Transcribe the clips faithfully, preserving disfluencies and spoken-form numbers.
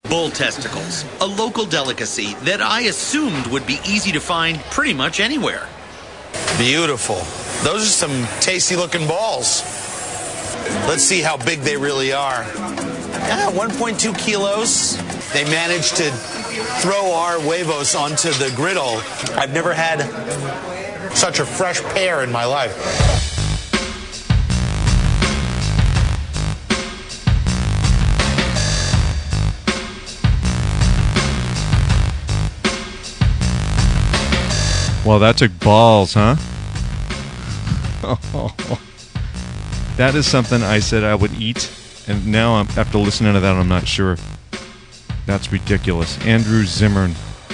Bull testicles, a local delicacy that I assumed would be easy to find pretty much anywhere. Beautiful. Those are some tasty-looking balls. Let's see how big they really are. Yeah, one point two kilos. They managed to throw our huevos onto the griddle. I've never had such a fresh pair in my life. Well, that took balls, huh? That is something I said I would eat, and now I'm, after listening to that, I'm not sure. That's ridiculous. Andrew Zimmern.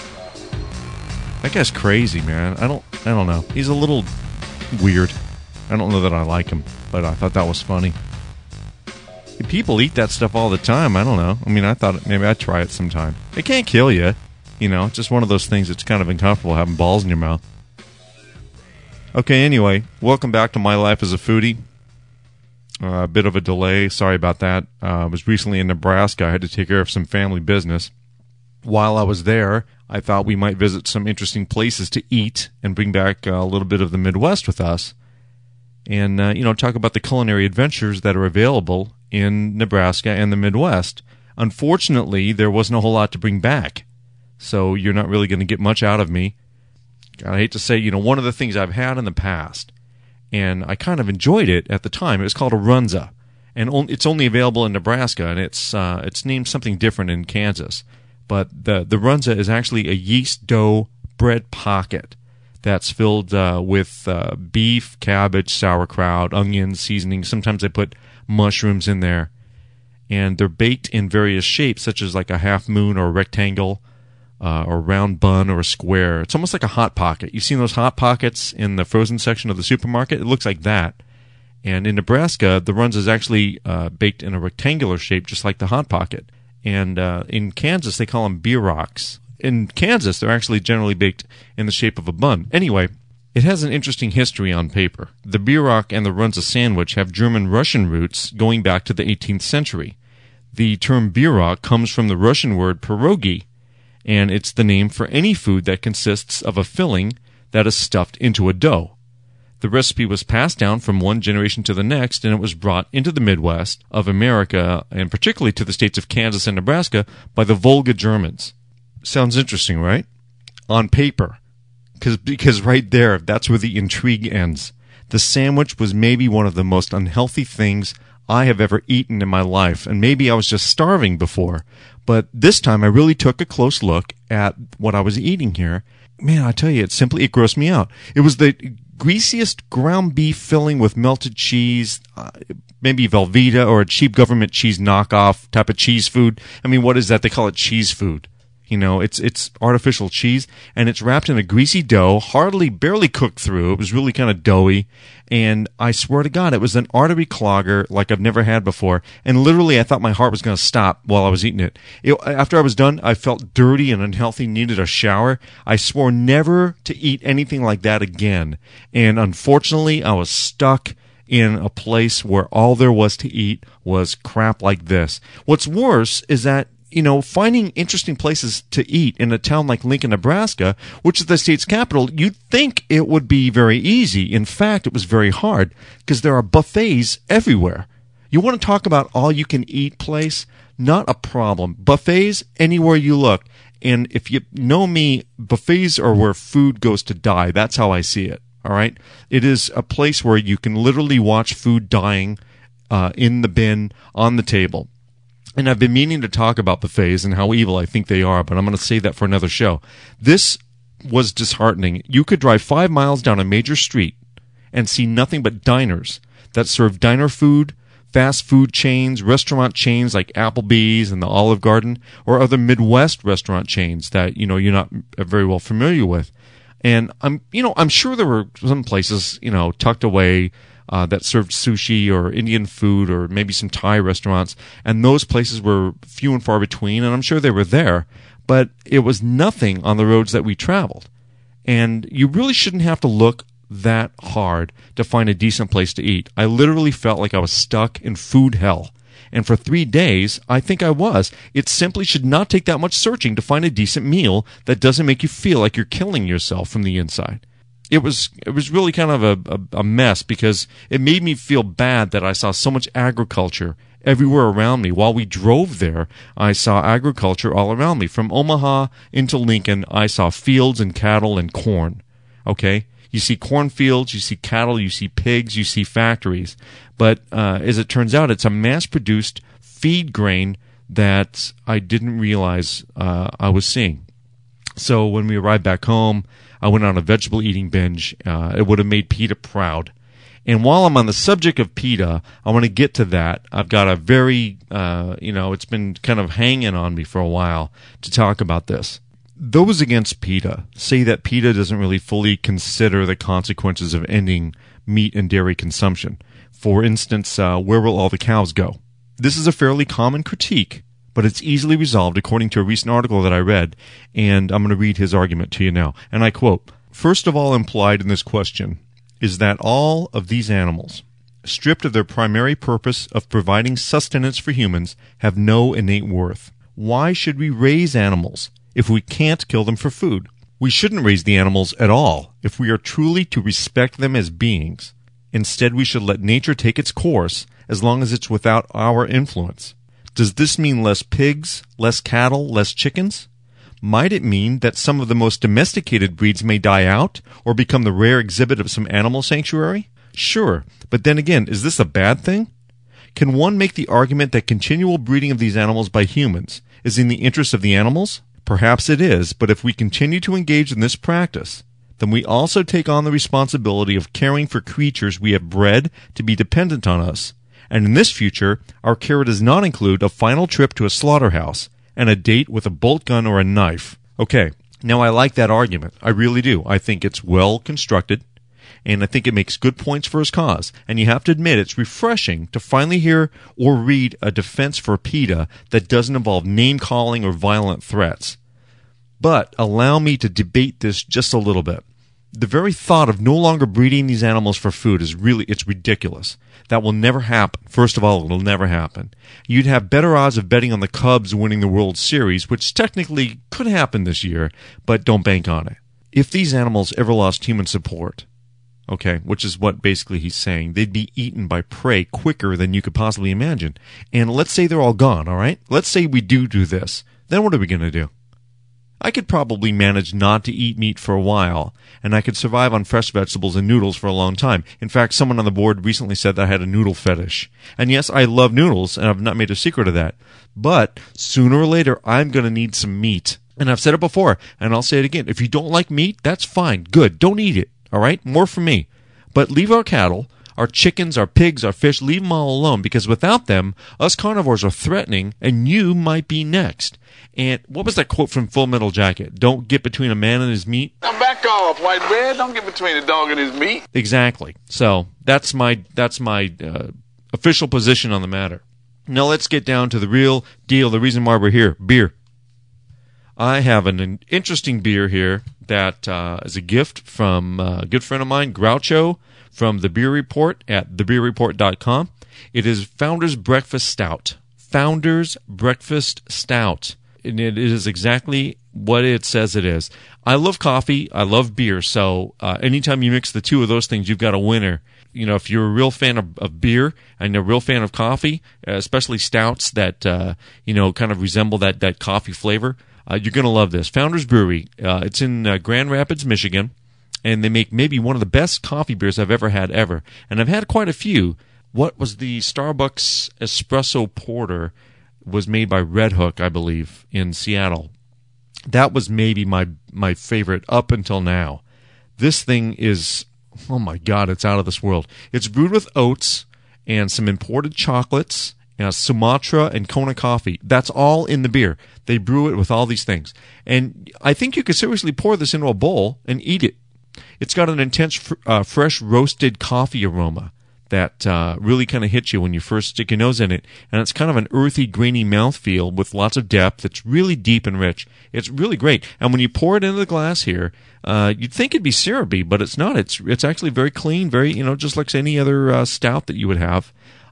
That guy's crazy, man. I don't, I don't know. He's a little weird. I don't know that I like him, but I thought that was funny. People eat that stuff all the time. I don't know. I mean, I thought maybe I'd try it sometime. It can't kill you. You know, it's just one of those things that's kind of uncomfortable having balls in your mouth. Okay, anyway, welcome back to My Life as a Foodie. Uh, a bit of a delay. Sorry about that. Uh, I was recently in Nebraska. I had to take care of some family business. While I was there, I thought we might visit some interesting places to eat and bring back uh, a little bit of the Midwest with us. And, uh, you know, talk about the culinary adventures that are available in Nebraska and the Midwest. Unfortunately, there wasn't a whole lot to bring back. So you're not really going to get much out of me. I hate to say, you know, one of the things I've had in the past, and I kind of enjoyed it at the time, it was called a runza. And on, it's only available in Nebraska, and it's uh, it's named something different in Kansas. But the, the runza is actually a yeast dough bread pocket that's filled uh, with uh, beef, cabbage, sauerkraut, onions, seasoning. Sometimes they put mushrooms in there. And they're baked in various shapes, such as like a half moon or a rectangle, Uh, or a round bun or a square. It's almost like a Hot Pocket. You've seen those Hot Pockets in the frozen section of the supermarket? It looks like that. And in Nebraska, the runza is actually uh, baked in a rectangular shape, just like the Hot Pocket. And uh, in Kansas, they call them beer rocks. In Kansas, they're actually generally baked in the shape of a bun. Anyway, it has an interesting history on paper. The beer rock and the runza sandwich have German-Russian roots going back to the eighteenth century. The term beer rock comes from the Russian word pierogi, and it's the name for any food that consists of a filling that is stuffed into a dough. The recipe was passed down from one generation to the next, and it was brought into the Midwest of America, and particularly to the states of Kansas and Nebraska, by the Volga Germans. Sounds interesting, right? On paper. Cause, because right there, that's where the intrigue ends. The sandwich was maybe one of the most unhealthy things I have ever eaten in my life, and maybe I was just starving before. But this time I really took a close look at what I was eating here. Man, I tell you, it simply, it grossed me out. It was the greasiest ground beef filling with melted cheese, uh, maybe Velveeta or a cheap government cheese knockoff type of cheese food. I mean, what is that? They call it cheese food. You know, it's it's artificial cheese, and it's wrapped in a greasy dough, hardly, barely cooked through. It was really kind of doughy, and I swear to God, it was an artery clogger like I've never had before, and literally I thought my heart was going to stop while I was eating it. it. After I was done, I felt dirty and unhealthy, needed a shower. I swore never to eat anything like that again, and unfortunately, I was stuck in a place where all there was to eat was crap like this. What's worse is that, you know, finding interesting places to eat in a town like Lincoln, Nebraska, which is the state's capital, you'd think it would be very easy. In fact, it was very hard because there are buffets everywhere. You want to talk about all-you-can-eat place? Not a problem. Buffets anywhere you look. And if you know me, buffets are where food goes to die. That's how I see it. All right? It is a place where you can literally watch food dying uh, in the bin on the table. And I've been meaning to talk about buffets and how evil I think they are, but I'm going to save that for another show. This was disheartening. You could drive five miles down a major street and see nothing but diners that serve diner food, fast food chains, restaurant chains like Applebee's and the Olive Garden, or other Midwest restaurant chains that, you know, you're not very well familiar with. And I'm, you know, I'm sure there were some places, you know, tucked away Uh, that served sushi or Indian food or maybe some Thai restaurants, and those places were few and far between, and I'm sure they were there, but it was nothing on the roads that we traveled. And you really shouldn't have to look that hard to find a decent place to eat. I literally felt like I was stuck in food hell. And for three days, I think I was. It simply should not take that much searching to find a decent meal that doesn't make you feel like you're killing yourself from the inside. It was it was really kind of a, a, a mess because it made me feel bad that I saw so much agriculture everywhere around me. While we drove there, I saw agriculture all around me. From Omaha into Lincoln, I saw fields and cattle and corn. Okay? You see cornfields, you see cattle, you see pigs, you see factories. But uh, as it turns out, it's a mass-produced feed grain that I didn't realize uh, I was seeing. So when we arrived back home, I went on a vegetable eating binge. Uh, it would have made PETA proud. And while I'm on the subject of PETA, I want to get to that. I've got a very, uh, you know, it's been kind of hanging on me for a while to talk about this. Those against PETA say that PETA doesn't really fully consider the consequences of ending meat and dairy consumption. For instance, uh, where will all the cows go? This is a fairly common critique, but it's easily resolved according to a recent article that I read, and I'm going to read his argument to you now. And I quote, "First of all implied in this question is that all of these animals, stripped of their primary purpose of providing sustenance for humans, have no innate worth. Why should we raise animals if we can't kill them for food? We shouldn't raise the animals at all if we are truly to respect them as beings. Instead, we should let nature take its course as long as it's without our influence. Does this mean less pigs, less cattle, less chickens? Might it mean that some of the most domesticated breeds may die out or become the rare exhibit of some animal sanctuary? Sure, but then again, is this a bad thing? Can one make the argument that continual breeding of these animals by humans is in the interest of the animals? Perhaps it is, but if we continue to engage in this practice, then we also take on the responsibility of caring for creatures we have bred to be dependent on us. And in this future, our care does not include a final trip to a slaughterhouse and a date with a bolt gun or a knife. Okay, now I like that argument. I really do. I think it's well constructed, and I think it makes good points for his cause. And you have to admit, it's refreshing to finally hear or read a defense for PETA that doesn't involve name-calling or violent threats. But allow me to debate this just a little bit. The very thought of no longer breeding these animals for food is really, it's ridiculous. That will never happen. First of all, it'll never happen. You'd have better odds of betting on the Cubs winning the World Series, which technically could happen this year, but don't bank on it. If these animals ever lost human support, okay, which is what basically he's saying, they'd be eaten by prey quicker than you could possibly imagine. And let's say they're all gone, all right? Let's say we do do this. Then what are we going to do? I could probably manage not to eat meat for a while, and I could survive on fresh vegetables and noodles for a long time. In fact, someone on the board recently said that I had a noodle fetish. And yes, I love noodles, and I've not made a secret of that. But sooner or later, I'm going to need some meat. And I've said it before, and I'll say it again. If you don't like meat, that's fine. Good. Don't eat it. All right? More for me. But leave our cattle, our chickens, our pigs, our fish, leave them all alone, because without them, us carnivores are threatening, and you might be next. And what was that quote from Full Metal Jacket? Don't get between a man and his meat. Now back off, white bread. Don't get between a dog and his meat. Exactly. So that's my that's my uh, official position on the matter. Now let's get down to the real deal, the reason why we're here, beer. I have an, an interesting beer here that uh, is a gift from a good friend of mine, Groucho, from The Beer Report at the beer report dot com. It is Founders Breakfast Stout. Founders Breakfast Stout. And it is exactly what it says it is. I love coffee. I love beer. So uh, anytime you mix the two of those things, you've got a winner. You know, if you're a real fan of, of beer and a real fan of coffee, uh, especially stouts that, uh, you know, kind of resemble that, that coffee flavor, uh, you're going to love this. Founders Brewery. Uh, it's in uh, Grand Rapids, Michigan, and they make maybe one of the best coffee beers I've ever had ever. And I've had quite a few. What was the Starbucks Espresso Porter was made by Red Hook, I believe, in Seattle. That was maybe my my favorite up until now. This thing is, oh my God, it's out of this world. It's brewed with oats and some imported chocolates, and Sumatra and Kona coffee. That's all in the beer. They brew it with all these things. And I think you could seriously pour this into a bowl and eat it. It's got an intense, fr- uh, fresh roasted coffee aroma that uh, really kind of hits you when you first stick your nose in it. And it's kind of an earthy, grainy mouthfeel with lots of depth. It's really deep and rich. It's really great. And when you pour it into the glass here, uh, you'd think it'd be syrupy, but it's not. It's it's actually very clean, very, you know, just like any other uh, stout that you would have.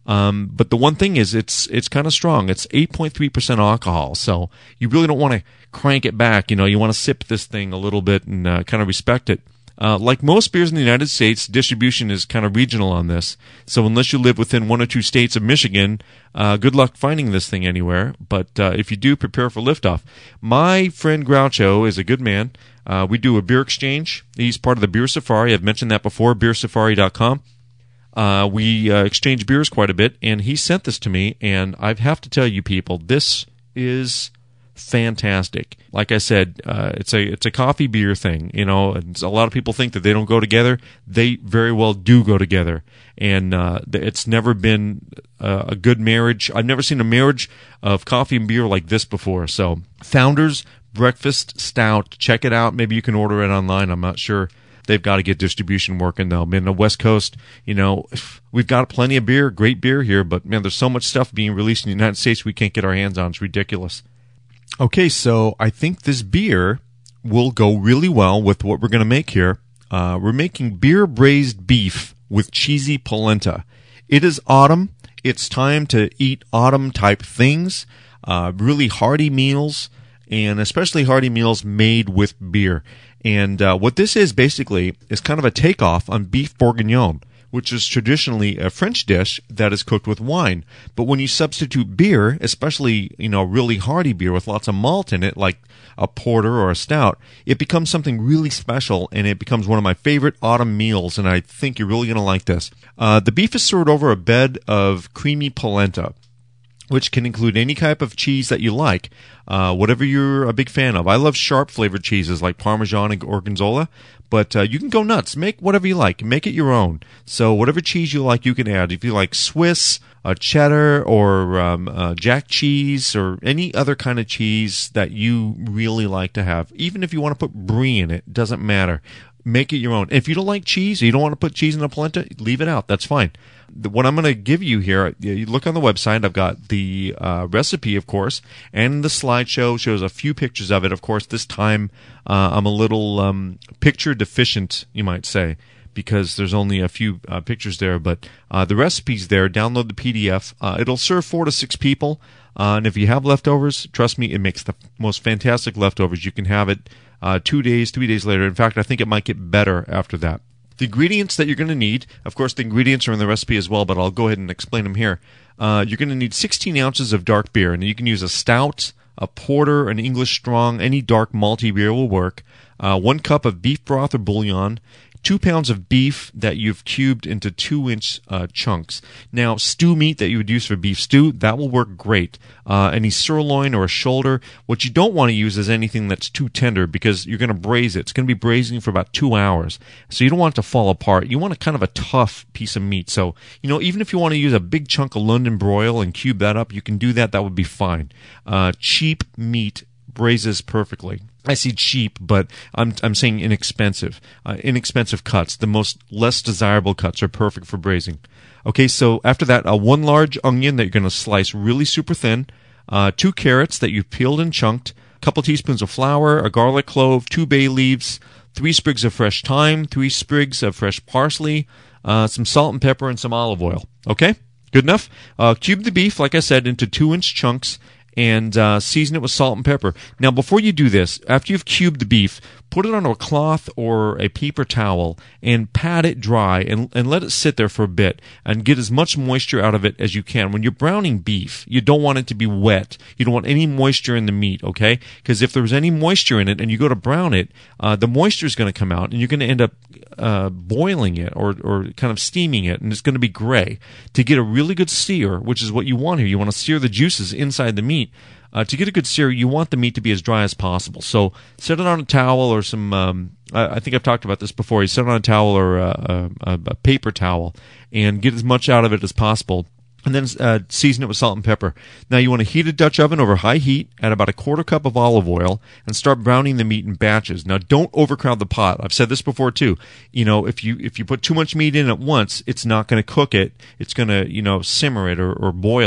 Um, but the one thing is, it's it's kind of strong. It's eight point three percent alcohol, so you really don't want to crank it back. You know, you want to sip this thing a little bit and uh, kind of respect it. Uh, like most beers in the United States, distribution is kind of regional on this. So unless you live within one or two states of Michigan, uh, good luck finding this thing anywhere. But uh, if you do, prepare for liftoff. My friend Groucho is a good man. Uh, we do a beer exchange. He's part of the Beer Safari. I've mentioned that before, beer safari dot com. Uh, we uh, exchange beers quite a bit, and he sent this to me, and I have to tell you people, this is fantastic. Like I said, uh, it's a it's a coffee beer thing, you know. And a lot of people think that they don't go together. They very well do go together, and uh, it's never been uh, a good marriage. I've never seen a marriage of coffee and beer like this before. So, Founders Breakfast Stout, check it out. Maybe you can order it online. I'm not sure. They've got to get distribution working, though. Man, the West Coast, you know, we've got plenty of beer, great beer here, but man, there's so much stuff being released in the United States we can't get our hands on. It's ridiculous. Okay, so I think this beer will go really well with what we're going to make here. Uh, we're making beer braised beef with cheesy polenta. It is autumn. It's time to eat autumn-type things, uh, really hearty meals, and especially hearty meals made with beer. And uh, what this is basically is kind of a takeoff on beef bourguignon, which is traditionally a French dish that is cooked with wine. But when you substitute beer, especially, you know, really hearty beer with lots of malt in it, like a porter or a stout, it becomes something really special, and it becomes one of my favorite autumn meals, and I think you're really going to like this. Uh, the beef is served over a bed of creamy polenta, which can include any type of cheese that you like, uh, whatever you're a big fan of. I love sharp-flavored cheeses like Parmesan and Gorgonzola, but uh, you can go nuts. Make whatever you like. Make it your own. So whatever cheese you like, you can add. If you like Swiss, uh, cheddar, or um, uh, jack cheese, or any other kind of cheese that you really like to have, even if you want to put brie in it, doesn't matter. Make it your own. If you don't like cheese, or you don't want to put cheese in a polenta, leave it out. That's fine. What I'm going to give you here, you look on the website. I've got the uh, recipe, of course, and the slideshow shows a few pictures of it. Of course, this time uh, I'm a little um, picture deficient, you might say, because there's only a few uh, pictures there. But uh, the recipe's there. Download the P D F. Uh, it'll serve four to six people. Uh, and if you have leftovers, trust me, it makes the most fantastic leftovers. You can have it uh, two days, three days later. In fact, I think it might get better after that. The ingredients that you're going to need, of course, the ingredients are in the recipe as well, but I'll go ahead and explain them here. Uh, you're going to need sixteen ounces of dark beer, and you can use a stout, a porter, an English strong, any dark malty beer will work. Uh, one cup of beef broth or bouillon, two pounds of beef that you've cubed into two-inch uh, chunks. Now, stew meat that you would use for beef stew, that will work great. Uh, any sirloin or a shoulder. What you don't want to use is anything that's too tender, because you're going to braise it. It's going to be braising for about two hours. So you don't want it to fall apart. You want a kind of a tough piece of meat. So, you know, even if you want to use a big chunk of London broil and cube that up, you can do that. That would be fine. Uh, cheap meat braises perfectly. I see cheap, but I'm I'm saying inexpensive. Uh, inexpensive cuts, the most less desirable cuts, are perfect for braising. Okay, so after that, uh, one large onion that you're going to slice really super thin, uh, two carrots that you've peeled and chunked, a couple teaspoons of flour, a garlic clove, two bay leaves, three sprigs of fresh thyme, three sprigs of fresh parsley, uh, some salt and pepper, and some olive oil. Okay, good enough? Uh, cube the beef, like I said, into two-inch chunks, and uh, season it with salt and pepper. Now, before you do this, after you've cubed the beef, put it on a cloth or a paper towel and pat it dry and, and let it sit there for a bit and get as much moisture out of it as you can. When you're browning beef, you don't want it to be wet. You don't want any moisture in the meat, okay? Because if there's any moisture in it and you go to brown it, uh, the moisture is going to come out and you're going to end up uh, boiling it or, or kind of steaming it, and it's going to be gray. To get a really good sear, which is what you want here, you want to sear the juices inside the meat. Uh, to get a good sear, you want the meat to be as dry as possible. So set it on a towel or some, um, I, I think I've talked about this before, you set it on a towel or a, a, a paper towel and get as much out of it as possible. And then uh, season it with salt and pepper. Now you want to heat a Dutch oven over high heat, add about a quarter cup of olive oil, and start browning the meat in batches. Now don't overcrowd the pot. I've said this before too. You know, if you if you put too much meat in at once, it's not going to cook it. It's going to, you know, simmer it or, or boil it,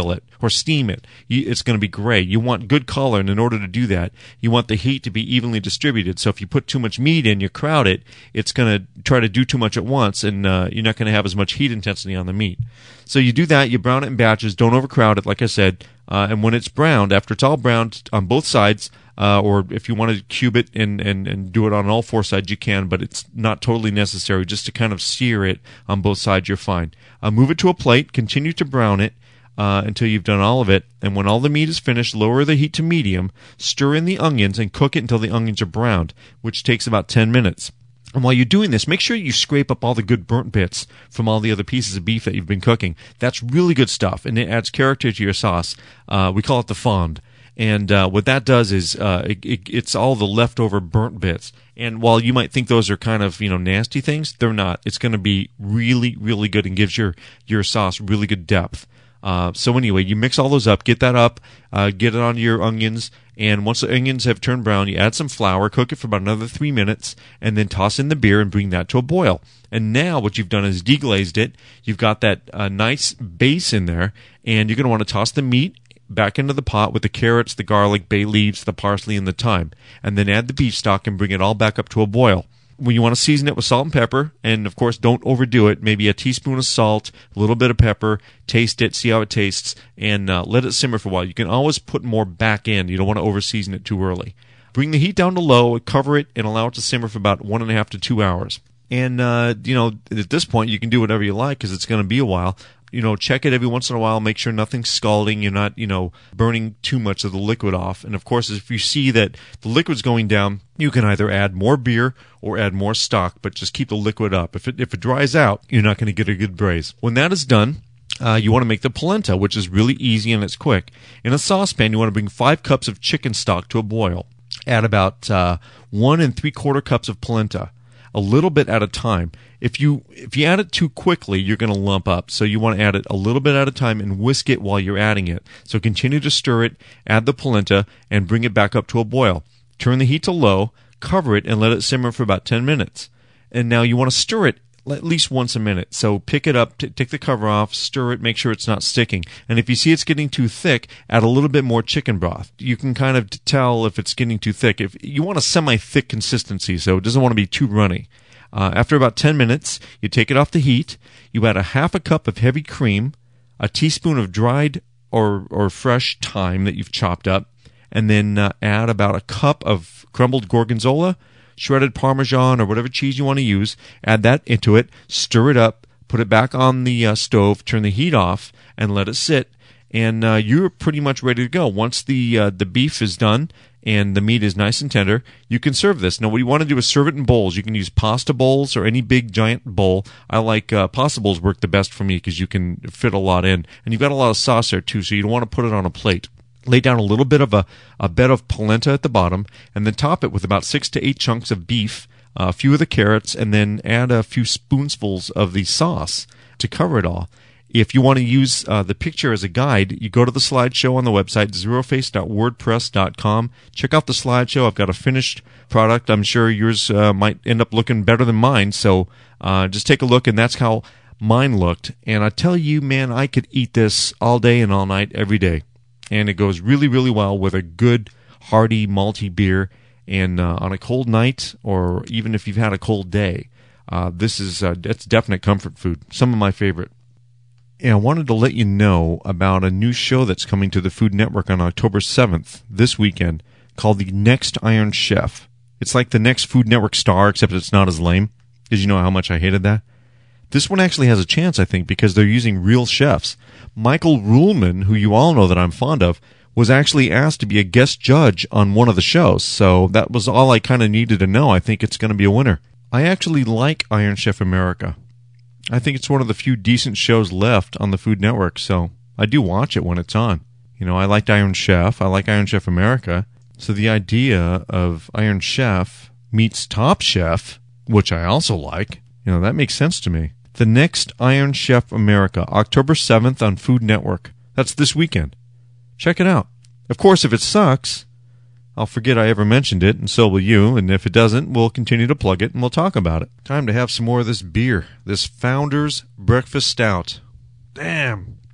or steam it, you, it's going to be gray. You want good color, and in order to do that, you want the heat to be evenly distributed. So if you put too much meat in, you crowd it, it's going to try to do too much at once, and uh, you're not going to have as much heat intensity on the meat. So you do that, you brown it in batches, don't overcrowd it, like I said, uh, and when it's browned, after it's all browned on both sides, uh, or if you want to cube it and, and, and do it on all four sides, you can, but it's not totally necessary. Just to kind of sear it on both sides, you're fine. Uh, move it to a plate, continue to brown it, Uh, until you've done all of it, and when all the meat is finished, lower the heat to medium, stir in the onions, and cook it until the onions are browned, which takes about ten minutes. And while you're doing this, make sure you scrape up all the good burnt bits from all the other pieces of beef that you've been cooking. That's really good stuff, and it adds character to your sauce. Uh, we call it the fond. And uh, what that does is uh, it, it, it's all the leftover burnt bits. And while you might think those are kind of, you know, nasty things, they're not. It's going to be really, really good and gives your, your sauce really good depth. Uh, so anyway, you mix all those up, get that up, uh, get it onto your onions, and once the onions have turned brown, you add some flour, cook it for about another three minutes, and then toss in the beer and bring that to a boil. And now what you've done is deglazed it. You've got that uh, nice base in there, and you're going to want to toss the meat back into the pot with the carrots, the garlic, bay leaves, the parsley, and the thyme, and then add the beef stock and bring it all back up to a boil. When you want to season it with salt and pepper, and of course don't overdo it, maybe a teaspoon of salt, a little bit of pepper, taste it, see how it tastes, and uh, let it simmer for a while. You can always put more back in. You don't want to over-season it too early. Bring the heat down to low, cover it, and allow it to simmer for about one and a half to two hours. And, uh, you know, at this point, you can do whatever you like because it's going to be a while. You know, check it every once in a while, make sure nothing's scalding, you're not, you know, burning too much of the liquid off. And, of course, if you see that the liquid's going down, you can either add more beer or add more stock, but just keep the liquid up. If it, if it dries out, you're not going to get a good braise. When that is done, uh, you want to make the polenta, which is really easy and it's quick. In a saucepan, you want to bring five cups of chicken stock to a boil. Add about uh, one and three-quarter cups of polenta, a little bit at a time. If you if you add it too quickly, you're going to lump up. So you want to add it a little bit at a time and whisk it while you're adding it. So continue to stir it, add the polenta, and bring it back up to a boil. Turn the heat to low, cover it, and let it simmer for about ten minutes. And now you want to stir it at least once a minute. So pick it up, t- take the cover off, stir it, make sure it's not sticking. And if you see it's getting too thick, add a little bit more chicken broth. You can kind of tell if it's getting too thick. If you want a semi-thick consistency, so it doesn't want to be too runny. Uh, after about ten minutes, you take it off the heat. You add a half a cup of heavy cream, a teaspoon of dried or or fresh thyme that you've chopped up, and then uh, add about a cup of crumbled gorgonzola, shredded Parmesan, or whatever cheese you want to use. Add that into it, stir it up, put it back on the uh, stove, turn the heat off, and let it sit. And uh, you're pretty much ready to go. Once the uh, the beef is done and the meat is nice and tender, you can serve this. Now, what you want to do is serve it in bowls. You can use pasta bowls or any big giant bowl. I like uh, pasta bowls work the best for me because you can fit a lot in. And you've got a lot of sauce there, too, so you don't want to put it on a plate. Lay down a little bit of a, a bed of polenta at the bottom, and then top it with about six to eight chunks of beef, uh, a few of the carrots, and then add a few spoonfuls of the sauce to cover it all. If you want to use uh, the picture as a guide, you go to the slideshow on the website, zeroface dot wordpress dot com. Check out the slideshow. I've got a finished product. I'm sure yours uh, might end up looking better than mine, so uh, just take a look, and that's how mine looked. And I tell you, man, I could eat this all day and all night, every day. And it goes really, really well with a good, hearty, malty beer. And uh, on a cold night, or even if you've had a cold day, uh, this is uh, it's definite comfort food. Some of my favorite. And I wanted to let you know about a new show that's coming to the Food Network on October seventh, this weekend, called The Next Iron Chef. It's like the next Food Network star, except it's not as lame. Did you know how much I hated that? This one actually has a chance, I think, because they're using real chefs. Michael Ruhlman, who you all know that I'm fond of, was actually asked to be a guest judge on one of the shows, so that was all I kind of needed to know. I think it's going to be a winner. I actually like Iron Chef America. I think it's one of the few decent shows left on the Food Network, so I do watch it when it's on. You know, I liked Iron Chef. I like Iron Chef America. So the idea of Iron Chef meets Top Chef, which I also like, you know, that makes sense to me. The Next Iron Chef America, October seventh on Food Network. That's this weekend. Check it out. Of course, if it sucks, I'll forget I ever mentioned it, and so will you, and if it doesn't, we'll continue to plug it, and we'll talk about it. Time to have some more of this beer, this Founder's Breakfast Stout. Damn.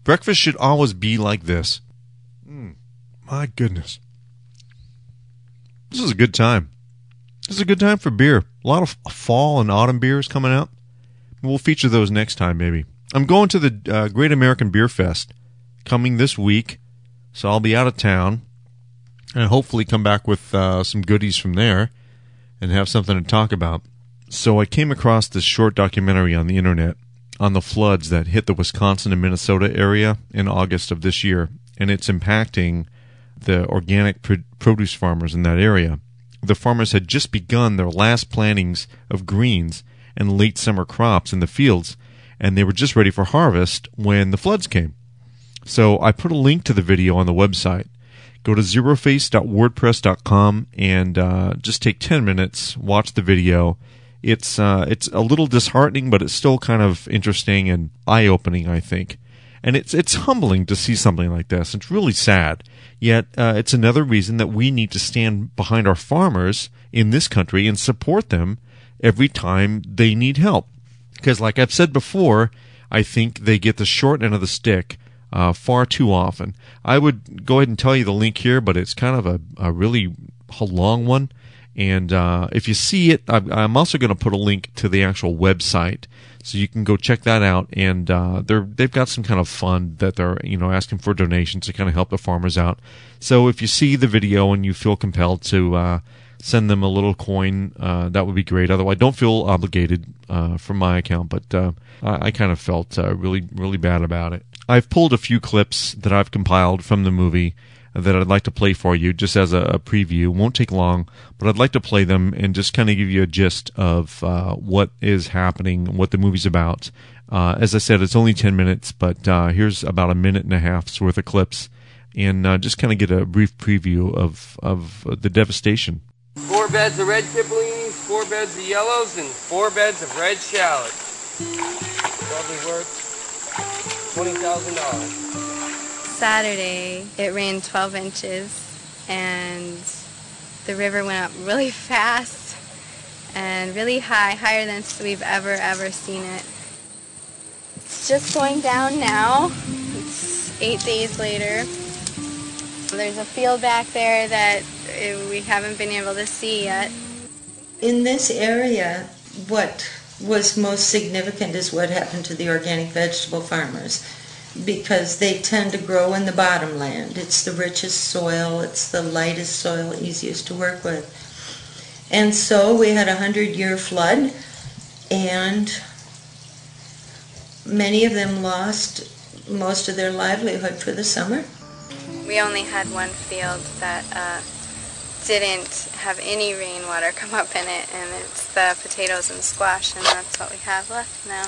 Breakfast should always be like this. Mm, my goodness. This is a good time. This is a good time for beer. A lot of fall and autumn beers coming out. We'll feature those next time, maybe. I'm going to the uh, Great American Beer Fest coming this week, so I'll be out of town and hopefully come back with uh, some goodies from there and have something to talk about. So I came across this short documentary on the internet on the floods that hit the Wisconsin and Minnesota area in August of this year, and it's impacting the organic pr- produce farmers in that area. The farmers had just begun their last plantings of greens and late summer crops in the fields, and they were just ready for harvest when the floods came. So I put a link to the video on the website. Go to zeroface dot wordpress dot com and uh, just take ten minutes, watch the video. It's uh, it's a little disheartening, but it's still kind of interesting and eye-opening, I think. And it's it's humbling to see something like this. It's really sad. Yet uh, it's another reason that we need to stand behind our farmers in this country and support them every time they need help. Because like I've said before, I think they get the short end of the stick uh, far too often. I would go ahead and tell you the link here, but it's kind of a, a really a long one. And uh, if you see it, I'm also going to put a link to the actual website, so you can go check that out. And uh, they're they've got some kind of fund that they're you know asking for donations to kind of help the farmers out. So if you see the video and you feel compelled to uh, send them a little coin, uh, that would be great. Otherwise, don't feel obligated uh, from my account, but uh, I, I kind of felt uh, really really bad about it. I've pulled a few clips that I've compiled from the movie that I'd like to play for you just as a, a preview. Won't take long, but I'd like to play them and just kind of give you a gist of uh, what is happening, what the movie's about. Uh, as I said, it's only ten minutes, but uh, here's about a minute and a half's worth of clips, and uh, just kind of get a brief preview of, of the devastation. Four beds of red kippolinis, four beds of yellows, and four beds of red shallots. Probably worth twenty thousand dollars. Saturday, it rained twelve inches, and the river went up really fast and really high, higher than we've ever, ever seen it. It's just going down now. It's eight days later. There's a field back there that we haven't been able to see yet. In this area, what was most significant is what happened to the organic vegetable farmers, because they tend to grow in the bottomland. It's the richest soil, it's the lightest soil, easiest to work with. And so we had a hundred-year flood, and many of them lost most of their livelihood for the summer. We only had one field that uh, didn't have any rainwater come up in it, and it's the potatoes and squash, and that's what we have left now.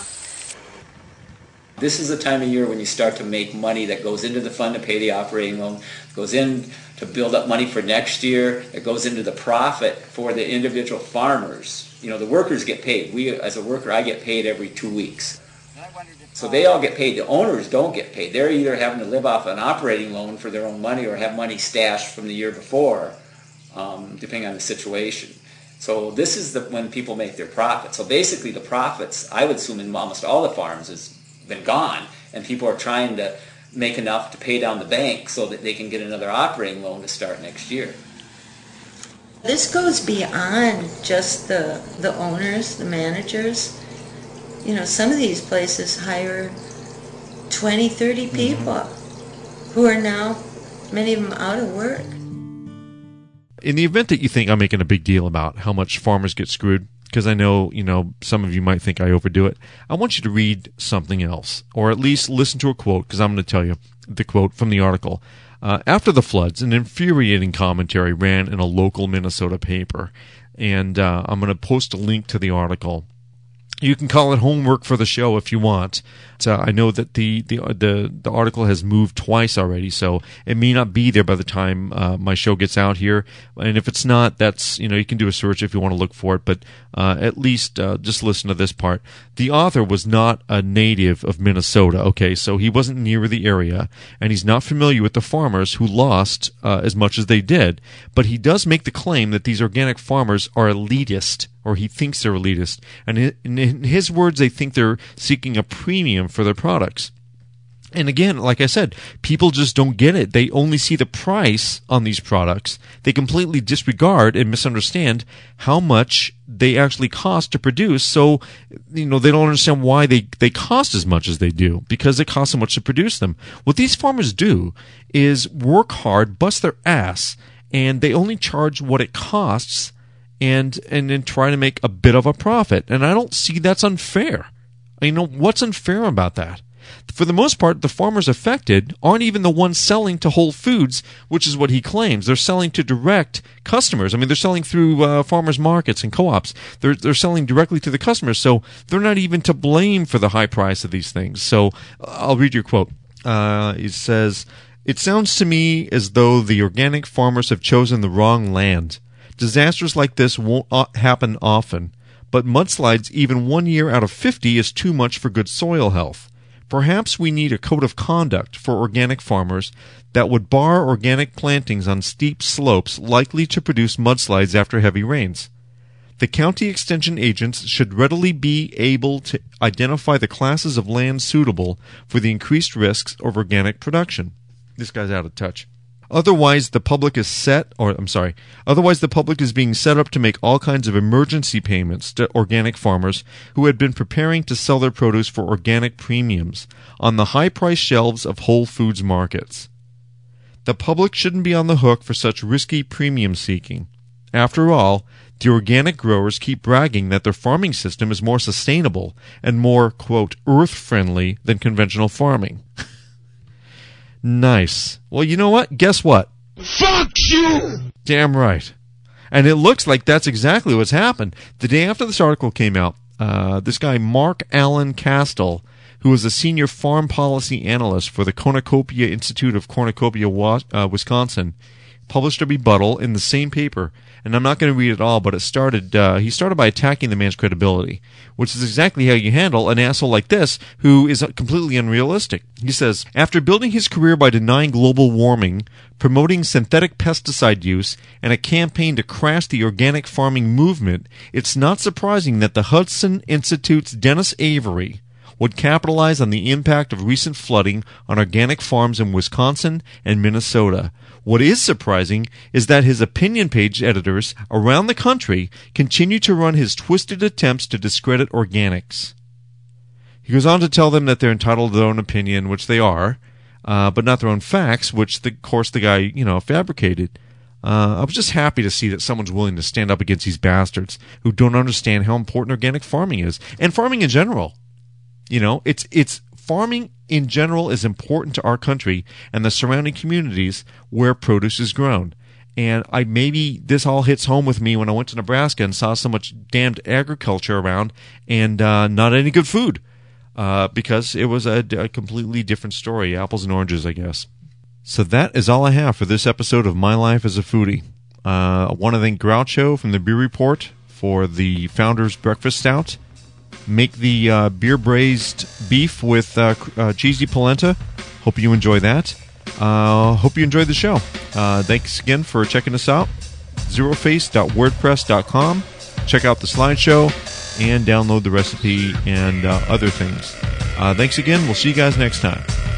This is the time of year when you start to make money that goes into the fund to pay the operating loan, goes in to build up money for next year, it goes into the profit for the individual farmers. You know, the workers get paid. We, as a worker, I get paid every two weeks. So they all get paid. The owners don't get paid. They're either having to live off an operating loan for their own money or have money stashed from the year before, um, depending on the situation. So this is the when people make their profit. So basically the profits, I would assume in almost all the farms, is been gone, and people are trying to make enough to pay down the bank so that they can get another operating loan to start next year. This goes beyond just the the owners, the managers. You know, some of these places hire twenty, thirty people mm-hmm. who are now, many of them, out of work. In the event that you think I'm making a big deal about how much farmers get screwed, because I know, you know, some of you might think I overdo it, I want you to read something else, or at least listen to a quote, because I'm going to tell you the quote from the article. Uh, after the floods, an infuriating commentary ran in a local Minnesota paper, and uh, I'm going to post a link to the article. You can call it homework for the show if you want. Uh, I know that the, the the the article has moved twice already, so it may not be there by the time uh, my show gets out here. And if it's not, that's, you know, you can do a search if you want to look for it. But uh, at least uh, just listen to this part. The author was not a native of Minnesota. Okay, so he wasn't near the area, and he's not familiar with the farmers who lost uh, as much as they did. But he does make the claim that these organic farmers are elitist, or he thinks they're elitist. And in his words, they think they're seeking a premium for their products. And again, like I said, people just don't get it. They only see the price on these products. They completely disregard and misunderstand how much they actually cost to produce. So, you know, they don't understand why they, they cost as much as they do, because it costs so much to produce them. What these farmers do is work hard, bust their ass, and they only charge what it costs and and then try to make a bit of a profit. And I don't see that's unfair. You know, what's unfair about that? For the most part, the farmers affected aren't even the ones selling to Whole Foods, which is what he claims. They're selling to direct customers. I mean, they're selling through uh, farmers markets and co-ops. They're they're selling directly to the customers, so they're not even to blame for the high price of these things. So I'll read your quote. Uh, it says, "It sounds to me as though the organic farmers have chosen the wrong land. Disasters like this won't happen often, but mudslides even one year out of fifty is too much for good soil health. Perhaps we need a code of conduct for organic farmers that would bar organic plantings on steep slopes likely to produce mudslides after heavy rains. The county extension agents should readily be able to identify the classes of land suitable for the increased risks of organic production." This guy's out of touch. Otherwise, the public is set, or I'm sorry, otherwise the public is being set up to make all kinds of emergency payments to organic farmers who had been preparing to sell their produce for organic premiums on the high-priced shelves of Whole Foods markets. The public shouldn't be on the hook for such risky premium seeking. After all, the organic growers keep bragging that their farming system is more sustainable and more, quote, earth-friendly than conventional farming. Nice. Well, you know what? Guess what? Fuck you! Damn right. And it looks like that's exactly what's happened. The day after this article came out, uh, this guy, Mark Allen Castle, who is a senior farm policy analyst for the Cornucopia Institute of Cornucopia, uh, Wisconsin, published a rebuttal in the same paper. And I'm not going to read it all, but it started. Uh, he started by attacking the man's credibility, which is exactly how you handle an asshole like this who is completely unrealistic. He says, after building his career by denying global warming, promoting synthetic pesticide use, and a campaign to crash the organic farming movement, it's not surprising that the Hudson Institute's Dennis Avery would capitalize on the impact of recent flooding on organic farms in Wisconsin and Minnesota. What is surprising is that his opinion page editors around the country continue to run his twisted attempts to discredit organics. He goes on to tell them that they're entitled to their own opinion, which they are, uh, but not their own facts, which, the, of course, the guy, you know, fabricated. Uh, I was just happy to see that someone's willing to stand up against these bastards who don't understand how important organic farming is, and farming in general. You know, it's it's farming in general is important to our country and the surrounding communities where produce is grown. And I maybe this all hits home with me when I went to Nebraska and saw so much damned agriculture around and uh, not any good food, uh, because it was a, a completely different story, apples and oranges, I guess. So that is all I have for this episode of My Life as a Foodie. Uh, I want to thank Groucho from the Beer Report for the Founder's Breakfast Stout. Make the uh, beer braised beef with uh, uh, cheesy polenta. Hope you enjoy that. Uh, hope you enjoyed the show. Uh, thanks again for checking us out. zero face dot wordpress dot com. Check out the slideshow and download the recipe and uh, other things. Uh, thanks again. We'll see you guys next time.